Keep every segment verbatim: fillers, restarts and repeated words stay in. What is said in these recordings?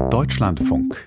Deutschlandfunk.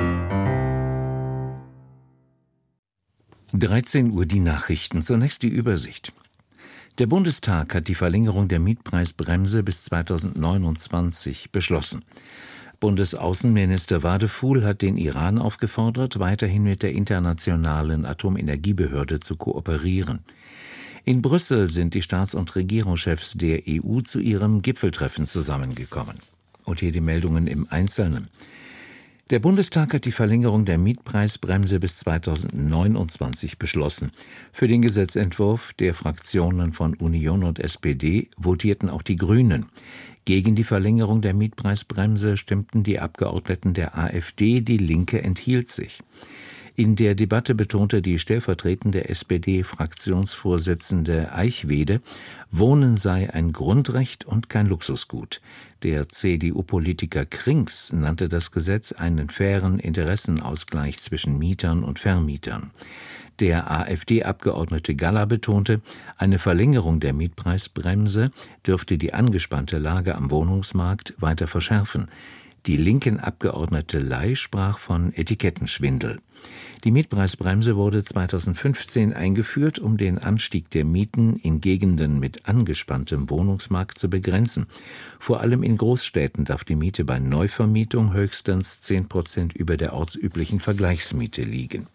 dreizehn Uhr die Nachrichten. Zunächst die Übersicht. Der Bundestag hat die Verlängerung der Mietpreisbremse bis zweitausendneunundzwanzig beschlossen. Bundesaußenminister Wadefuhl hat den Iran aufgefordert, weiterhin mit der Internationalen Atomenergiebehörde zu kooperieren. In Brüssel sind die Staats- und Regierungschefs der E U zu ihrem Gipfeltreffen zusammengekommen. Und hier die Meldungen im Einzelnen. Der Bundestag hat die Verlängerung der Mietpreisbremse bis zweitausendneunundzwanzig beschlossen. Für den Gesetzentwurf der Fraktionen von Union und S P D votierten auch die Grünen. Gegen die Verlängerung der Mietpreisbremse stimmten die Abgeordneten der AfD, die Linke enthielt sich. In der Debatte betonte die stellvertretende S P D-Fraktionsvorsitzende Eichwede, Wohnen sei ein Grundrecht und kein Luxusgut. Der C D U-Politiker Krings nannte das Gesetz einen fairen Interessenausgleich zwischen Mietern und Vermietern. Der AfD-Abgeordnete Galler betonte, eine Verlängerung der Mietpreisbremse dürfte die angespannte Lage am Wohnungsmarkt weiter verschärfen. Die linken Abgeordnete Ley sprach von Etikettenschwindel. Die Mietpreisbremse wurde zweitausendfünfzehn eingeführt, um den Anstieg der Mieten in Gegenden mit angespanntem Wohnungsmarkt zu begrenzen. Vor allem in Großstädten darf die Miete bei Neuvermietung höchstens zehn Prozent über der ortsüblichen Vergleichsmiete liegen.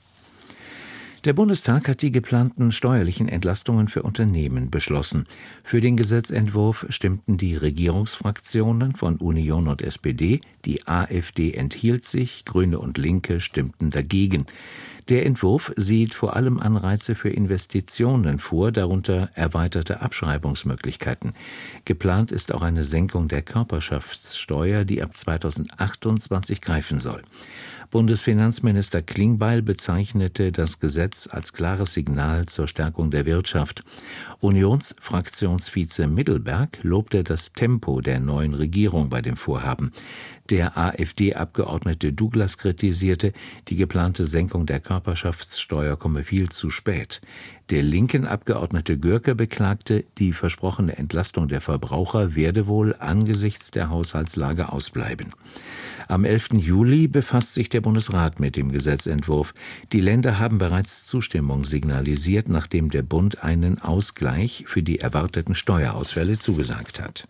Der Bundestag hat die geplanten steuerlichen Entlastungen für Unternehmen beschlossen. Für den Gesetzentwurf stimmten die Regierungsfraktionen von Union und S P D, die AfD enthielt sich, Grüne und Linke stimmten dagegen. Der Entwurf sieht vor allem Anreize für Investitionen vor, darunter erweiterte Abschreibungsmöglichkeiten. Geplant ist auch eine Senkung der Körperschaftssteuer, die ab zweitausendachtundzwanzig greifen soll. Bundesfinanzminister Klingbeil bezeichnete das Gesetz als klares Signal zur Stärkung der Wirtschaft. Unionsfraktionsvize Middelberg lobte das Tempo der neuen Regierung bei dem Vorhaben. Der AfD-Abgeordnete Douglas kritisierte, die geplante Senkung der Körperschaftssteuer komme viel zu spät. Der linken Abgeordnete Görke beklagte, die versprochene Entlastung der Verbraucher werde wohl angesichts der Haushaltslage ausbleiben. Am elften Juli befasst sich der Bundesrat mit dem Gesetzentwurf. Die Länder haben bereits Zustimmung signalisiert, nachdem der Bund einen Ausgleich für die erwarteten Steuerausfälle zugesagt hat.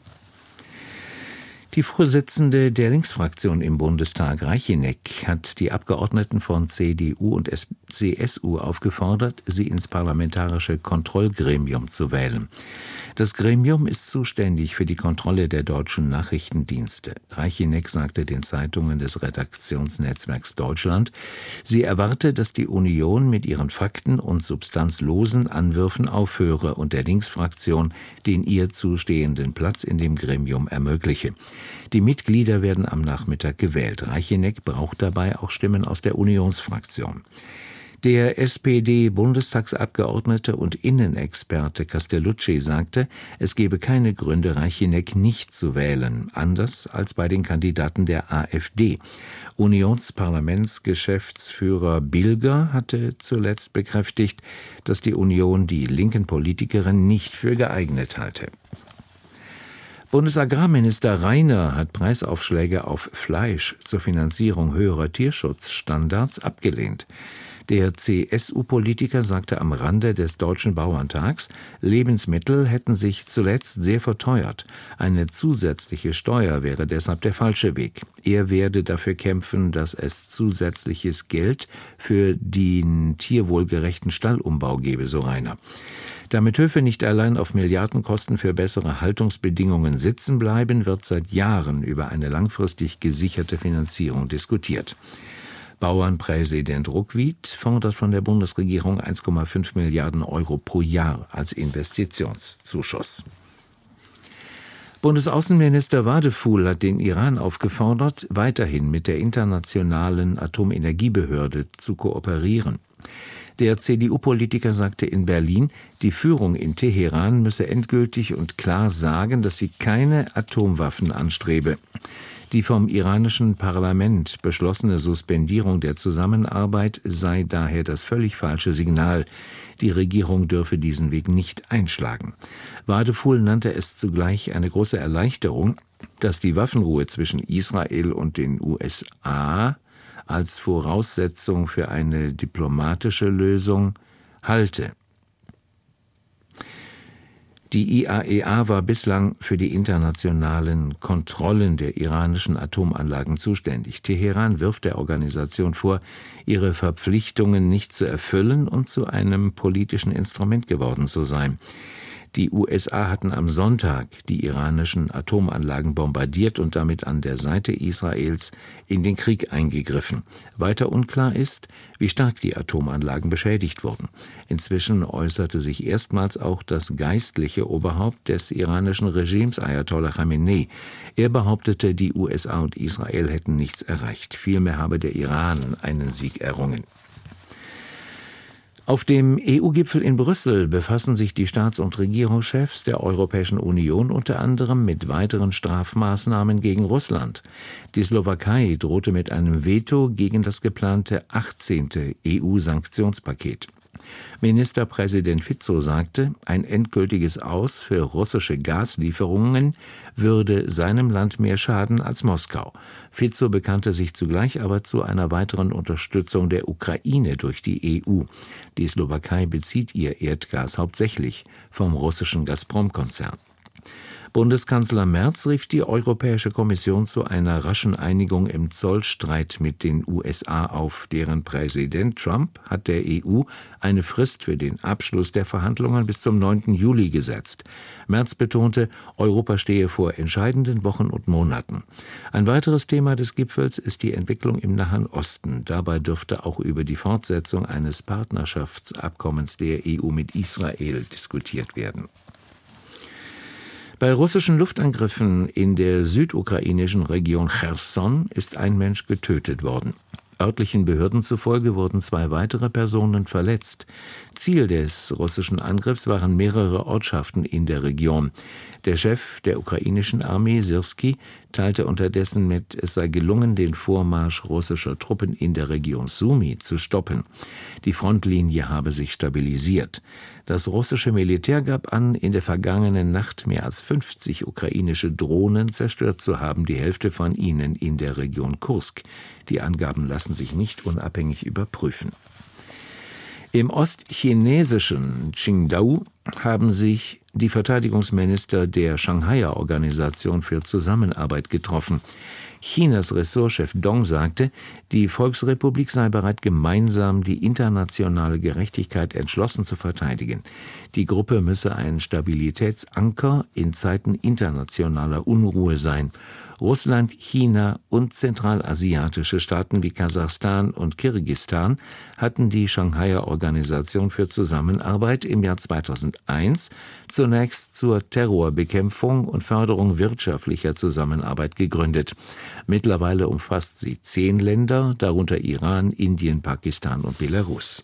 Die Vorsitzende der Linksfraktion im Bundestag, Reicheneck, hat die Abgeordneten von C D U und C S U aufgefordert, sie ins parlamentarische Kontrollgremium zu wählen. Das Gremium ist zuständig für die Kontrolle der deutschen Nachrichtendienste. Reicheneck sagte den Zeitungen des Redaktionsnetzwerks Deutschland, sie erwarte, dass die Union mit ihren fakten- und substanzlosen Anwürfen aufhöre und der Linksfraktion den ihr zustehenden Platz in dem Gremium ermögliche. Die Mitglieder werden am Nachmittag gewählt. Reicheneck braucht dabei auch Stimmen aus der Unionsfraktion. Der S P D-Bundestagsabgeordnete und Innenexperte Castellucci sagte, es gebe keine Gründe, Reicheneck nicht zu wählen, anders als bei den Kandidaten der AfD. Unionsparlamentsgeschäftsführer Bilger hatte zuletzt bekräftigt, dass die Union die linken Politikerin nicht für geeignet halte. Bundesagrarminister Reiner hat Preisaufschläge auf Fleisch zur Finanzierung höherer Tierschutzstandards abgelehnt. Der C S U-Politiker sagte am Rande des Deutschen Bauerntags, Lebensmittel hätten sich zuletzt sehr verteuert. Eine zusätzliche Steuer wäre deshalb der falsche Weg. Er werde dafür kämpfen, dass es zusätzliches Geld für den tierwohlgerechten Stallumbau gebe, so Reiner. Damit Höfe nicht allein auf Milliardenkosten für bessere Haltungsbedingungen sitzen bleiben, wird seit Jahren über eine langfristig gesicherte Finanzierung diskutiert. Bauernpräsident Ruckwied fordert von der Bundesregierung eins Komma fünf Milliarden Euro pro Jahr als Investitionszuschuss. Bundesaußenminister Wadefuhl hat den Iran aufgefordert, weiterhin mit der Internationalen Atomenergiebehörde zu kooperieren. Der C D U-Politiker sagte in Berlin, die Führung in Teheran müsse endgültig und klar sagen, dass sie keine Atomwaffen anstrebe. Die vom iranischen Parlament beschlossene Suspendierung der Zusammenarbeit sei daher das völlig falsche Signal. Die Regierung dürfe diesen Weg nicht einschlagen. Wadefuhl nannte es zugleich eine große Erleichterung, dass die Waffenruhe zwischen Israel und den U S A als Voraussetzung für eine diplomatische Lösung halte. Die I A E A war bislang für die internationalen Kontrollen der iranischen Atomanlagen zuständig. Teheran wirft der Organisation vor, ihre Verpflichtungen nicht zu erfüllen und zu einem politischen Instrument geworden zu sein. Die U S A hatten am Sonntag die iranischen Atomanlagen bombardiert und damit an der Seite Israels in den Krieg eingegriffen. Weiter unklar ist, wie stark die Atomanlagen beschädigt wurden. Inzwischen äußerte sich erstmals auch das geistliche Oberhaupt des iranischen Regimes, Ayatollah Khamenei. Er behauptete, die U S A und Israel hätten nichts erreicht. Vielmehr habe der Iran einen Sieg errungen. Auf dem E U-Gipfel in Brüssel befassen sich die Staats- und Regierungschefs der Europäischen Union unter anderem mit weiteren Strafmaßnahmen gegen Russland. Die Slowakei drohte mit einem Veto gegen das geplante achtzehnte E U-Sanktionspaket. Ministerpräsident Fico sagte, ein endgültiges Aus für russische Gaslieferungen würde seinem Land mehr schaden als Moskau. Fico bekannte sich zugleich aber zu einer weiteren Unterstützung der Ukraine durch die E U. Die Slowakei bezieht ihr Erdgas hauptsächlich vom russischen Gazprom-Konzern. Bundeskanzler Merz rief die Europäische Kommission zu einer raschen Einigung im Zollstreit mit den U S A auf. Deren Präsident Trump hat der E U eine Frist für den Abschluss der Verhandlungen bis zum neunten Juli gesetzt. Merz betonte, Europa stehe vor entscheidenden Wochen und Monaten. Ein weiteres Thema des Gipfels ist die Entwicklung im Nahen Osten. Dabei dürfte auch über die Fortsetzung eines Partnerschaftsabkommens der E U mit Israel diskutiert werden. Bei russischen Luftangriffen in der südukrainischen Region Cherson ist ein Mensch getötet worden. Örtlichen Behörden zufolge wurden zwei weitere Personen verletzt. Ziel des russischen Angriffs waren mehrere Ortschaften in der Region. Der Chef der ukrainischen Armee, Syrski, teilte unterdessen mit, es sei gelungen, den Vormarsch russischer Truppen in der Region Sumy zu stoppen. Die Frontlinie habe sich stabilisiert. Das russische Militär gab an, in der vergangenen Nacht mehr als fünfzig ukrainische Drohnen zerstört zu haben, die Hälfte von ihnen in der Region Kursk. Die Angaben lassen sich nicht unabhängig überprüfen. Im ostchinesischen Qingdao haben sich die Verteidigungsminister der Shanghaier Organisation für Zusammenarbeit getroffen. Chinas Ressortchef Dong sagte, die Volksrepublik sei bereit, gemeinsam die internationale Gerechtigkeit entschlossen zu verteidigen. Die Gruppe müsse ein Stabilitätsanker in Zeiten internationaler Unruhe sein. Russland, China und zentralasiatische Staaten wie Kasachstan und Kirgisistan hatten die Shanghaier Organisation für Zusammenarbeit im Jahr zweitausendeins zunächst zur Terrorbekämpfung und Förderung wirtschaftlicher Zusammenarbeit gegründet. Mittlerweile umfasst sie zehn Länder, darunter Iran, Indien, Pakistan und Belarus.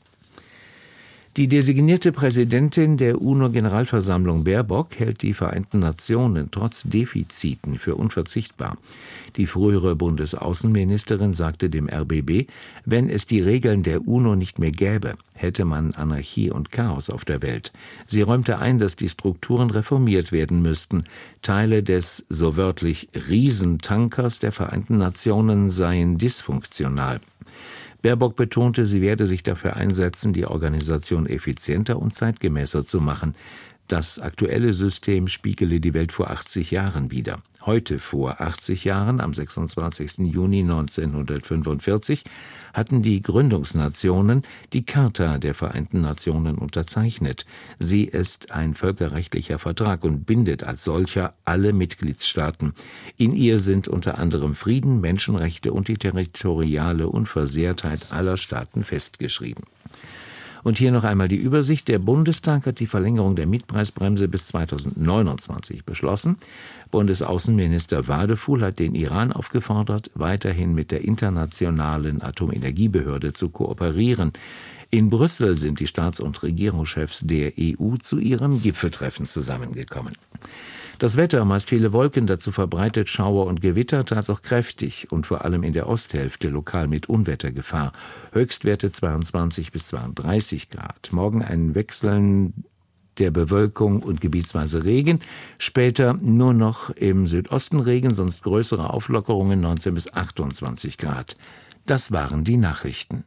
Die designierte Präsidentin der UNO-Generalversammlung Baerbock hält die Vereinten Nationen trotz Defiziten für unverzichtbar. Die frühere Bundesaußenministerin sagte dem R B B, wenn es die Regeln der UNO nicht mehr gäbe, hätte man Anarchie und Chaos auf der Welt. Sie räumte ein, dass die Strukturen reformiert werden müssten. Teile des, so wörtlich, Riesentankers der Vereinten Nationen seien dysfunktional. Baerbock betonte, sie werde sich dafür einsetzen, die Organisation effizienter und zeitgemäßer zu machen. Das aktuelle System spiegele die Welt vor achtzig Jahren wider. Heute vor achtzig Jahren, am sechsundzwanzigsten Juni neunzehnhundertfünfundvierzig, hatten die Gründungsnationen die Charta der Vereinten Nationen unterzeichnet. Sie ist ein völkerrechtlicher Vertrag und bindet als solcher alle Mitgliedstaaten. In ihr sind unter anderem Frieden, Menschenrechte und die territoriale Unversehrtheit aller Staaten festgeschrieben. Und hier noch einmal die Übersicht. Der Bundestag hat die Verlängerung der Mietpreisbremse bis zweitausendneunundzwanzig beschlossen. Bundesaußenminister Wadefuhl hat den Iran aufgefordert, weiterhin mit der Internationalen Atomenergiebehörde zu kooperieren. In Brüssel sind die Staats- und Regierungschefs der E U zu ihrem Gipfeltreffen zusammengekommen. Das Wetter, meist viele Wolken, dazu verbreitet Schauer und Gewitter, teils auch kräftig und vor allem in der Osthälfte lokal mit Unwettergefahr. Höchstwerte zweiundzwanzig bis zweiunddreißig Grad. Morgen ein Wechseln der Bewölkung und gebietsweise Regen. Später nur noch im Südosten Regen, sonst größere Auflockerungen, neunzehn bis achtundzwanzig Grad. Das waren die Nachrichten.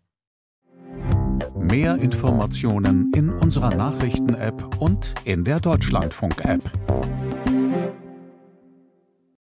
Mehr Informationen in unserer Nachrichten-App und in der Deutschlandfunk-App.